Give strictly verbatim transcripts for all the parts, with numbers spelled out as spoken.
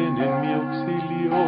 ven en mi auxilio.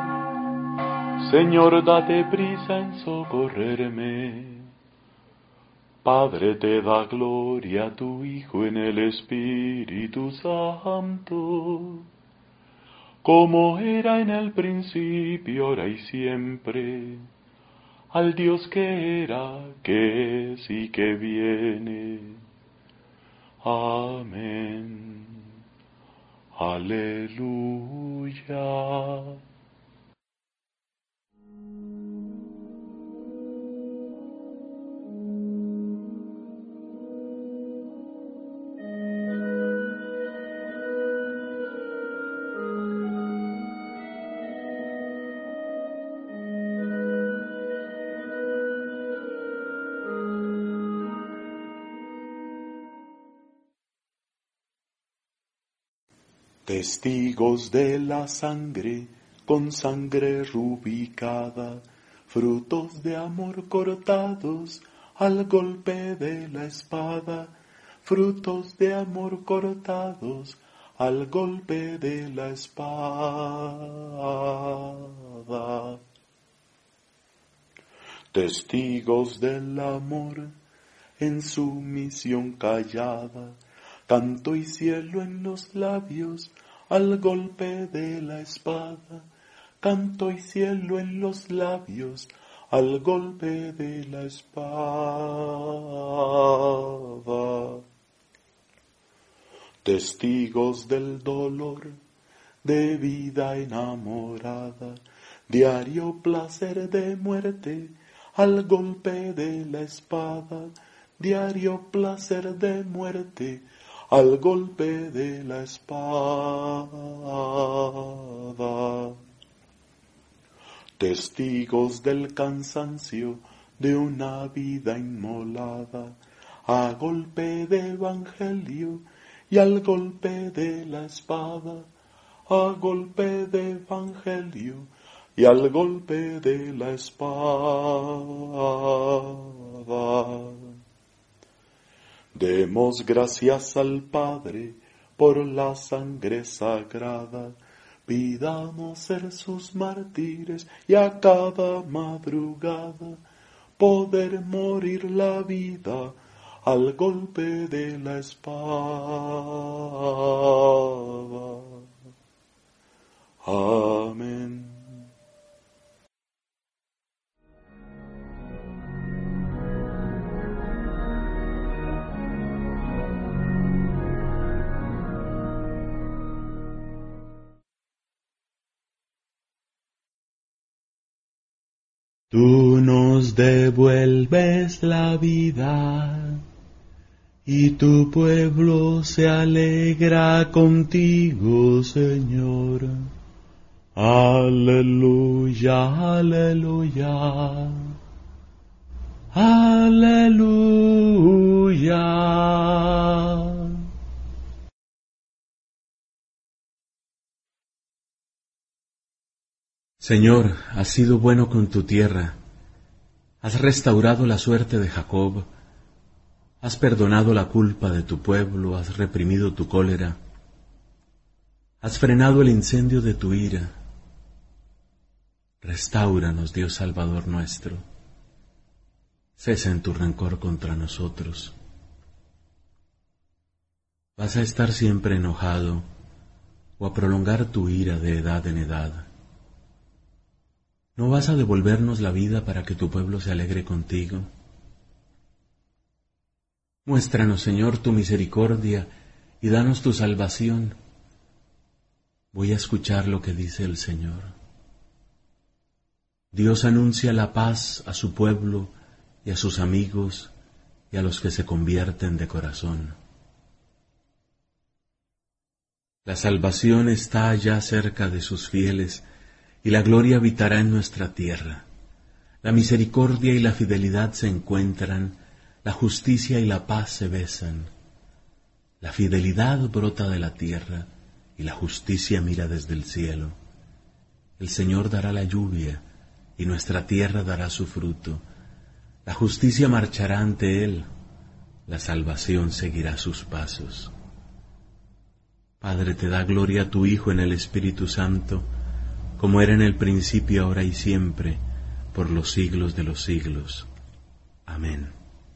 Señor, date prisa en socorrerme. Padre, te da gloria a tu Hijo en el Espíritu Santo, como era en el principio, ahora y siempre, al Dios que era, que es y que viene. Amén. Aleluya. Testigos de la sangre, con sangre rubricada, frutos de amor cortados al golpe de la espada, frutos de amor cortados al golpe de la espada. Testigos del amor, en sumisión callada, canto y cielo en los labios al golpe de la espada, canto y cielo en los labios al golpe de la espada. Testigos del dolor, de vida enamorada, diario placer de muerte al golpe de la espada, diario placer de muerte al golpe de la espada. Testigos del cansancio de una vida inmolada, a golpe de evangelio y al golpe de la espada, a golpe de evangelio y al golpe de la espada. Demos gracias al Padre por la sangre sagrada, pidamos ser sus mártires y a cada madrugada poder morir la vida al golpe de la espada. Amén. Tú nos devuelves la vida, y tu pueblo se alegra contigo, Señor. Aleluya, aleluya, aleluya. Señor, has sido bueno con tu tierra, has restaurado la suerte de Jacob, has perdonado la culpa de tu pueblo, has reprimido tu cólera, has frenado el incendio de tu ira. Restáuranos, Dios Salvador nuestro, cesa en tu rencor contra nosotros. ¿Vas a estar siempre enojado o a prolongar tu ira de edad en edad? ¿No vas a devolvernos la vida para que tu pueblo se alegre contigo? Muéstranos, Señor, tu misericordia y danos tu salvación. Voy a escuchar lo que dice el Señor. Dios anuncia la paz a su pueblo y a sus amigos y a los que se convierten de corazón. La salvación está ya cerca de sus fieles, y la gloria habitará en nuestra tierra. La misericordia y la fidelidad se encuentran, la justicia y la paz se besan. La fidelidad brota de la tierra, y la justicia mira desde el cielo. El Señor dará la lluvia, y nuestra tierra dará su fruto. La justicia marchará ante Él, la salvación seguirá sus pasos. Padre, te da gloria a tu Hijo en el Espíritu Santo, como era en el principio, ahora y siempre, por los siglos de los siglos. Amén.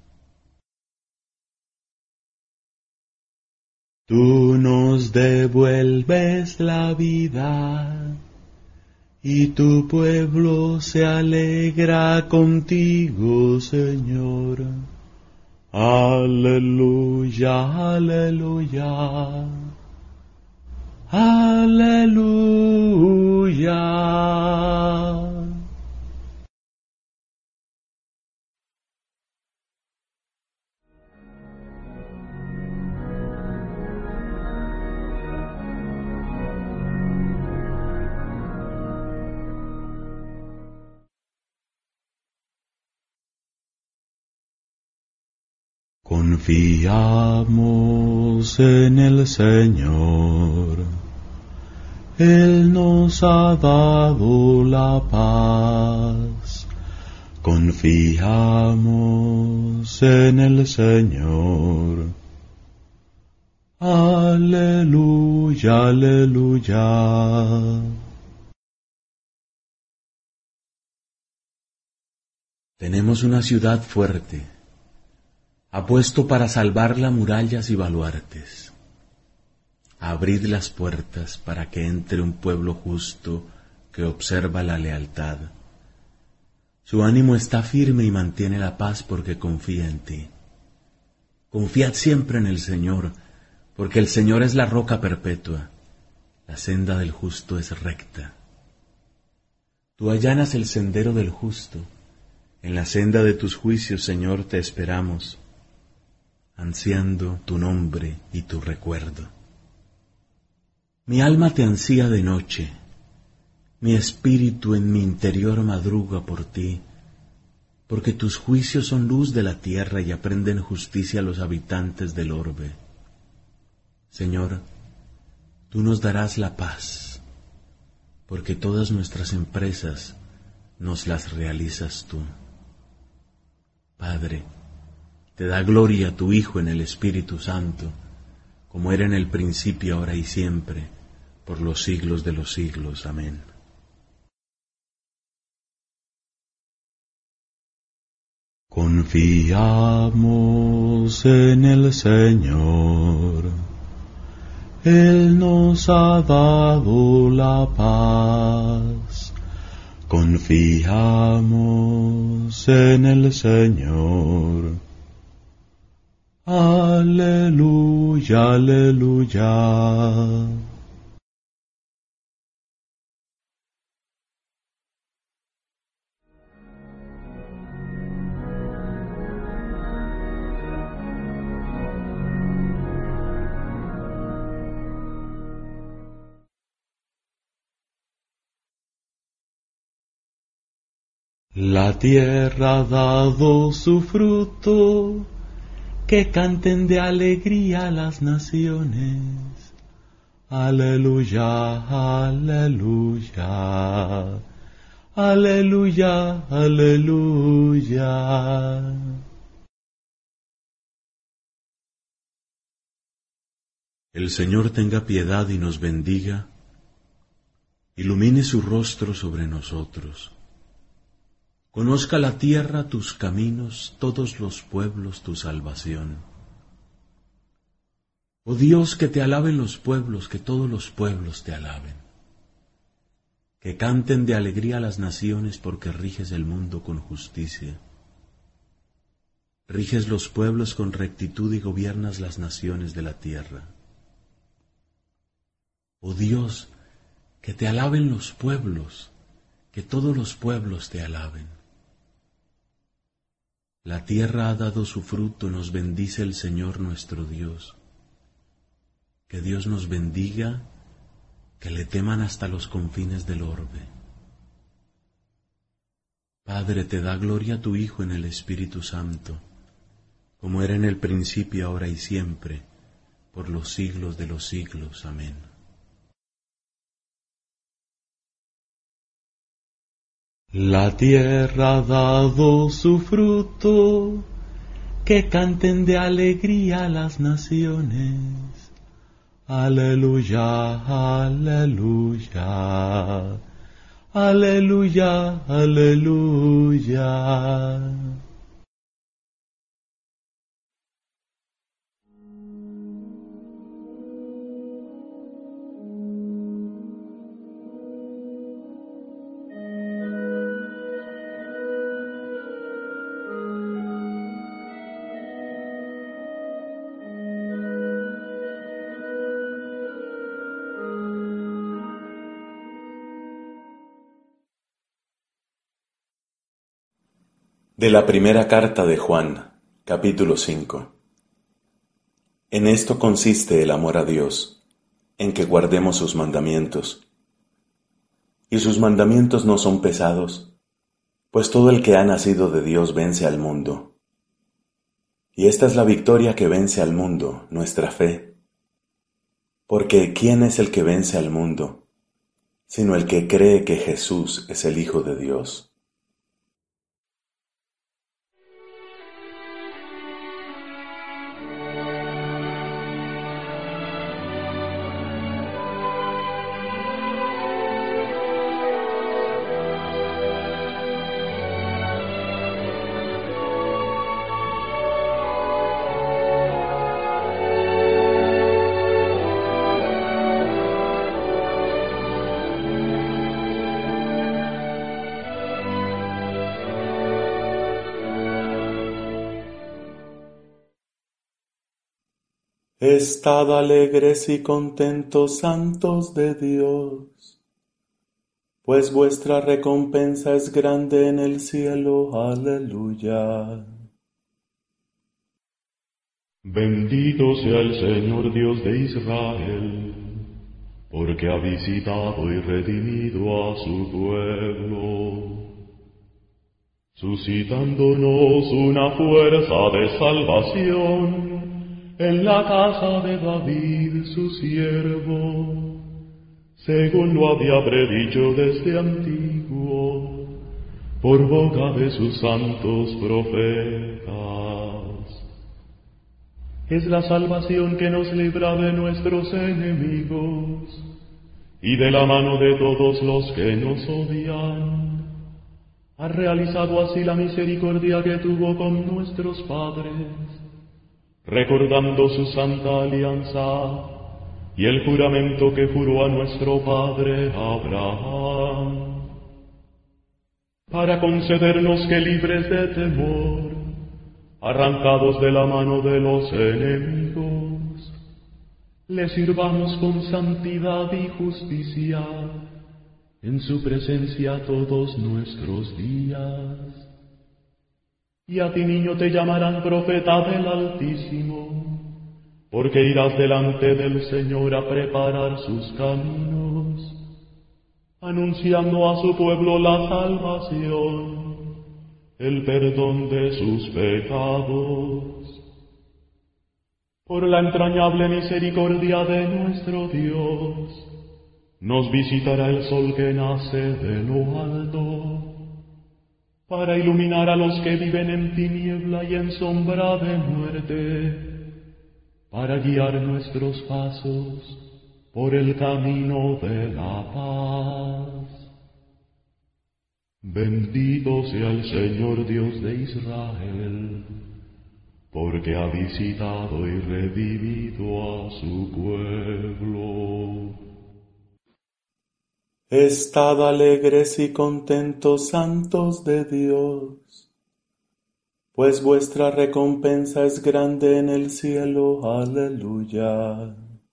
Tú nos devuelves la vida, y tu pueblo se alegra contigo, Señor. Aleluya, aleluya, aleluya. Confiamos en el Señor, Él nos ha dado la paz. Confiamos en el Señor. Aleluya, aleluya. Tenemos una ciudad fuerte. Ha puesto para salvarla murallas y baluartes. Abrid las puertas para que entre un pueblo justo que observa la lealtad. Su ánimo está firme y mantiene la paz porque confía en ti. Confiad siempre en el Señor, porque el Señor es la roca perpetua. La senda del justo es recta. Tú allanas el sendero del justo. En la senda de tus juicios, Señor, te esperamos, ansiando tu nombre y tu recuerdo. Mi alma te ansía de noche, mi espíritu en mi interior madruga por ti, porque tus juicios son luz de la tierra y aprenden justicia a los habitantes del orbe. Señor, tú nos darás la paz, porque todas nuestras empresas nos las realizas tú. Padre, te da gloria a tu Hijo en el Espíritu Santo, como era en el principio, ahora y siempre, por los siglos de los siglos. Amén. Confiamos en el Señor, Él nos ha dado la paz. Confiamos en el Señor. Aleluya, aleluya. La tierra ha dado su fruto, que canten de alegría las naciones. Aleluya, aleluya, aleluya, aleluya. El Señor tenga piedad y nos bendiga, ilumine su rostro sobre nosotros. Conozca la tierra tus caminos, todos los pueblos tu salvación. Oh Dios, que te alaben los pueblos, que todos los pueblos te alaben. Que canten de alegría las naciones, porque riges el mundo con justicia. Riges los pueblos con rectitud y gobiernas las naciones de la tierra. Oh Dios, que te alaben los pueblos, que todos los pueblos te alaben. La tierra ha dado su fruto, nos bendice el Señor nuestro Dios. Que Dios nos bendiga, que le teman hasta los confines del orbe. Padre, te da gloria a tu Hijo en el Espíritu Santo, como era en el principio, ahora y siempre, por los siglos de los siglos. Amén. La tierra ha dado su fruto, que canten de alegría las naciones. Aleluya, aleluya. Aleluya, aleluya. De la primera carta de Juan, capítulo cinco. En esto consiste el amor a Dios, en que guardemos sus mandamientos. Y sus mandamientos no son pesados, pues todo el que ha nacido de Dios vence al mundo. Y esta es la victoria que vence al mundo, nuestra fe. Porque ¿quién es el que vence al mundo, sino el que cree que Jesús es el Hijo de Dios? Estad alegres y contentos, santos de Dios, pues vuestra recompensa es grande en el cielo. Aleluya. Bendito sea el Señor Dios de Israel, porque ha visitado y redimido a su pueblo, suscitándonos una fuerza de salvación en la casa de David su siervo, según lo había predicho desde antiguo, por boca de sus santos profetas. Es la salvación que nos libra de nuestros enemigos y de la mano de todos los que nos odian. Ha realizado así la misericordia que tuvo con nuestros padres, recordando su santa alianza y el juramento que juró a nuestro padre Abraham, para concedernos que libres de temor, arrancados de la mano de los enemigos, le sirvamos con santidad y justicia en su presencia todos nuestros días. Y a ti, niño, te llamarán profeta del Altísimo, porque irás delante del Señor a preparar sus caminos, anunciando a su pueblo la salvación, el perdón de sus pecados. Por la entrañable misericordia de nuestro Dios, nos visitará el sol que nace de lo alto, para iluminar a los que viven en tiniebla y en sombra de muerte, para guiar nuestros pasos por el camino de la paz. Bendito sea el Señor Dios de Israel, porque ha visitado y redimido a su pueblo. Estad alegres y contentos, santos de Dios, pues vuestra recompensa es grande en el cielo. Aleluya.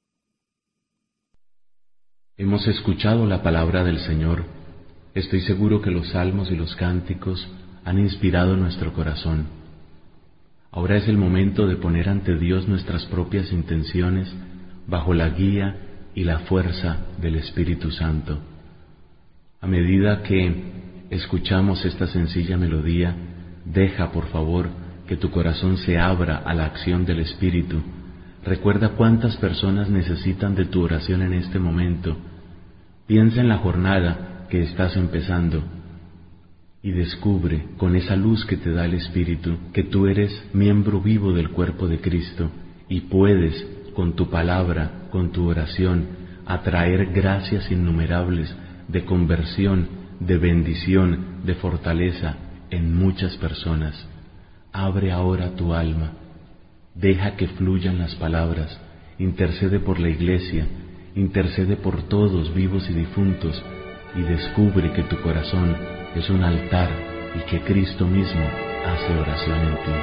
Hemos escuchado la palabra del Señor. Estoy seguro que los salmos y los cánticos han inspirado nuestro corazón. Ahora es el momento de poner ante Dios nuestras propias intenciones bajo la guía y la fuerza del Espíritu Santo. A medida que escuchamos esta sencilla melodía, deja, por favor, que tu corazón se abra a la acción del Espíritu. Recuerda cuántas personas necesitan de tu oración en este momento. Piensa en la jornada que estás empezando y descubre, con esa luz que te da el Espíritu, que tú eres miembro vivo del cuerpo de Cristo y puedes, con tu palabra, con tu oración, a traer gracias innumerables de conversión, de bendición, de fortaleza en muchas personas. Abre ahora tu alma, deja que fluyan las palabras, intercede por la Iglesia, intercede por todos vivos y difuntos, y descubre que tu corazón es un altar y que Cristo mismo hace oración en ti.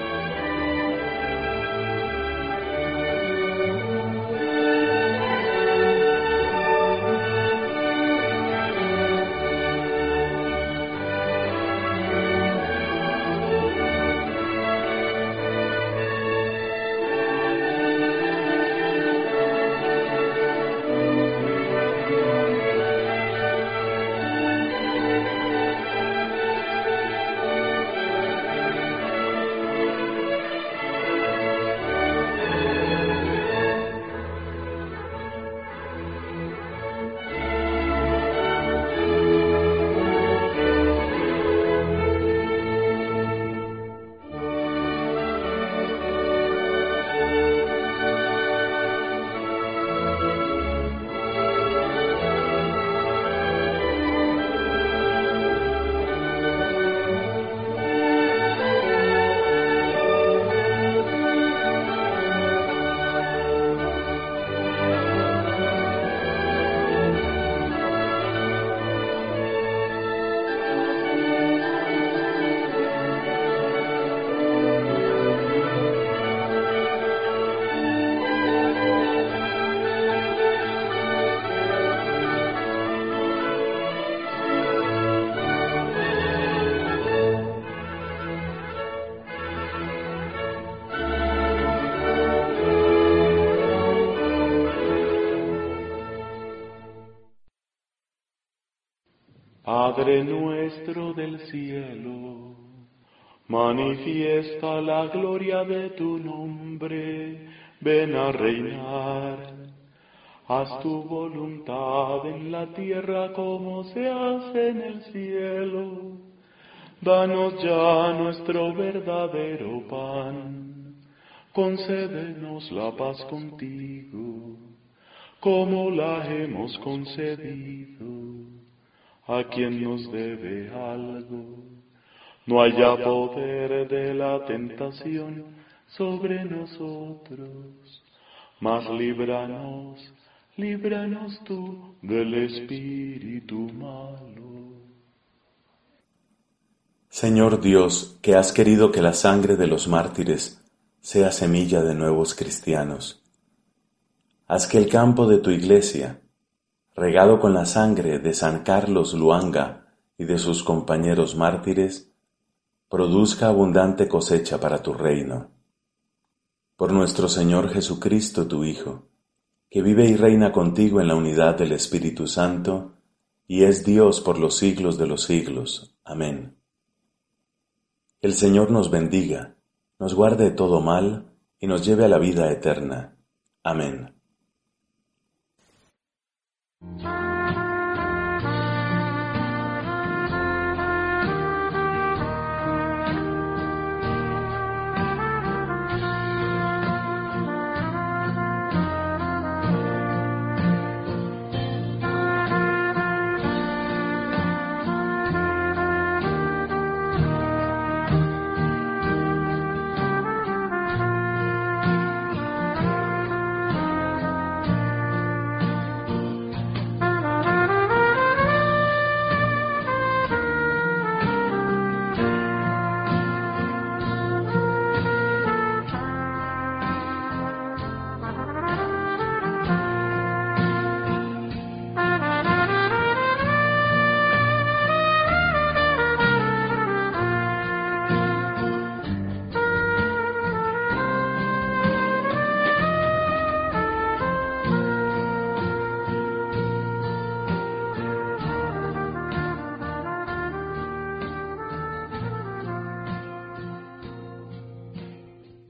Padre nuestro del cielo, manifiesta la gloria de tu nombre, ven a reinar. Haz tu voluntad en la tierra como se hace en el cielo. Danos ya nuestro verdadero pan, concédenos la paz contigo, como la hemos concedido a quien nos debe algo. No haya poder de la tentación sobre nosotros, mas líbranos, líbranos tú del espíritu malo. Señor Dios, que has querido que la sangre de los mártires sea semilla de nuevos cristianos, haz que el campo de tu iglesia, regado con la sangre de San Carlos Luanga y de sus compañeros mártires, produzca abundante cosecha para tu reino. Por nuestro Señor Jesucristo, tu Hijo, que vive y reina contigo en la unidad del Espíritu Santo, y es Dios por los siglos de los siglos. Amén. El Señor nos bendiga, nos guarde de todo mal y nos lleve a la vida eterna. Amén. Ah.